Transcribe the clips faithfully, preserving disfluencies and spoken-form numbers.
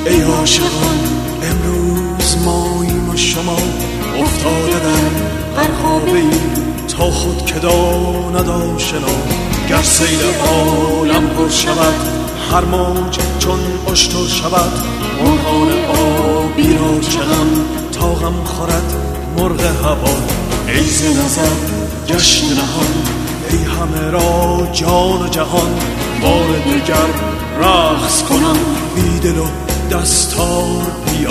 ای عاشقان امروز ماییم و شما افتاده در غرقابه ای تا خود که داند آشنا. گر سیل عالم پر شود هر موج چون اشتر شود، مرغان آبی را چه غم تا غم خورد مرغ هوا. ای ز نظر گشت نهان ای همه را جان و جهان، بار دگر رقص کنم بی دل و دستار بیا.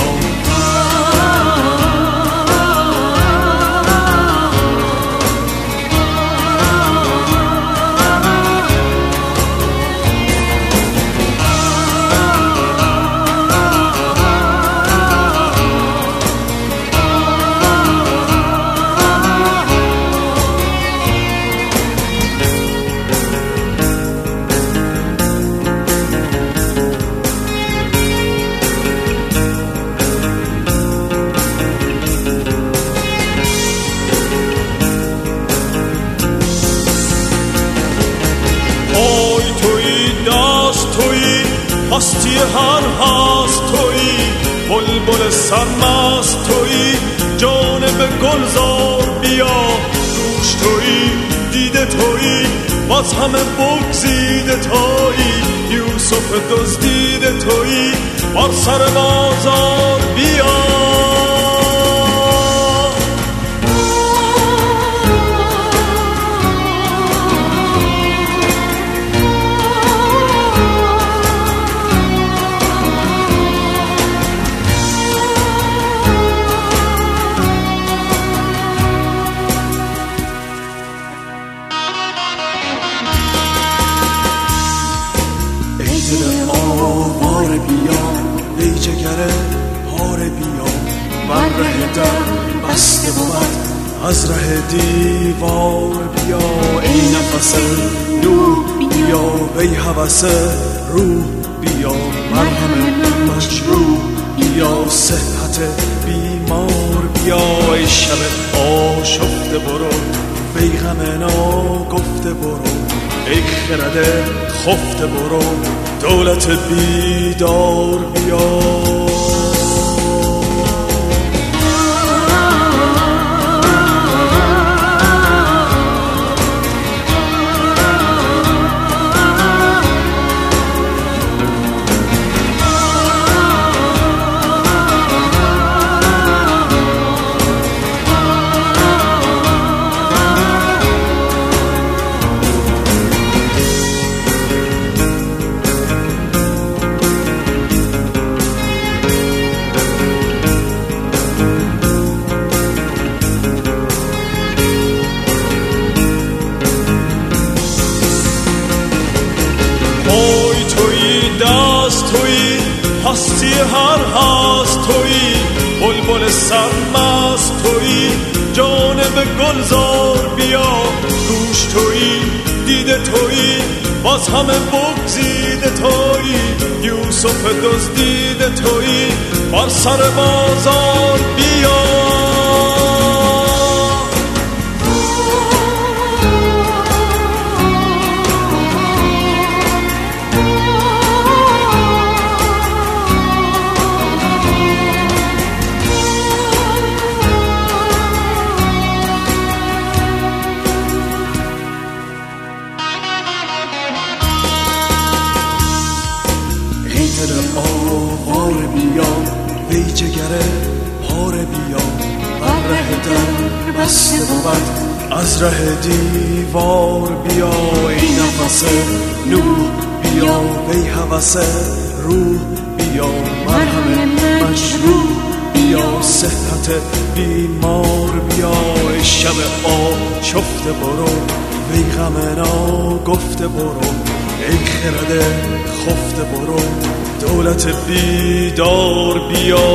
هستی هر هست تویی، بلبل سرمست تویی، جانب گلزار بیا. روش تویی دیده تویی، باز همه بگزیده تویی، یوسف دزدیده تویی، بر سر بازار بیا. آوار بیا ای جگر پار بیا، بر ره در بسته بود از ره دیوار بیا. ای نفس نوح بیا وی هوس روح بیا، مرهم مجروح بیا، صحت بیمار بیا. ای شب آشفته برو وی غم ناگفته برو، ای خرد خفته برو دولت بیدار بیا. هستی هر هست تویی، بلبل سرمست تویی، جانب گلزار بیا. گوش تویی دیده تویی، باز همه بگزیده تویی، یوسف دزدیده تویی، بر سر بازار بیا. آوار بیا وی جگر پار بیا، بر ره در بسته بود از ره دیوار بیا. ای نفس نوح بیا وی هوس روح بیا، مرهم مجروح بیا، صحت بیمار بیا. ای شب آشفته برو وی غم ناگفته برو، ای خرد خفته برو دولت بیدار بیا.